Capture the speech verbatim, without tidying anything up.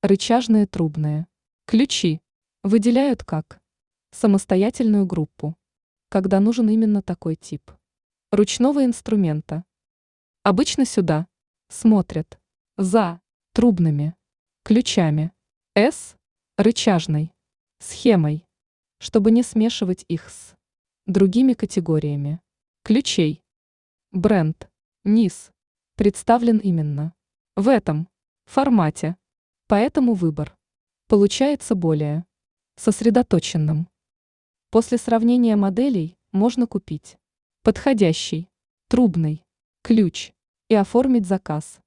Рычажные трубные ключи выделяют как самостоятельную группу, когда нужен именно такой тип ручного инструмента. Обычно сюда смотрят за трубными ключами с рычажной схемой, чтобы не смешивать их с другими категориями ключей. Бренд низ представлен именно в этом формате, поэтому выбор получается более сосредоточенным. После сравнения моделей можно купить подходящий трубный ключ и оформить заказ.